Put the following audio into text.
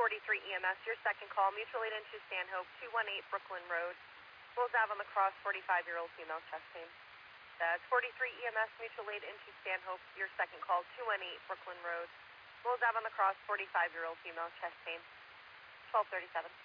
43 EMS, your second call, mutual aid into Stanhope, 218 Brooklyn Road. Wills Ave on the cross, 45-year-old female chest pain. That's 43 EMS, mutual aid into Stanhope, your second call, 218 Brooklyn Road. Wills Ave on the cross, 45-year-old female chest pain. 1237.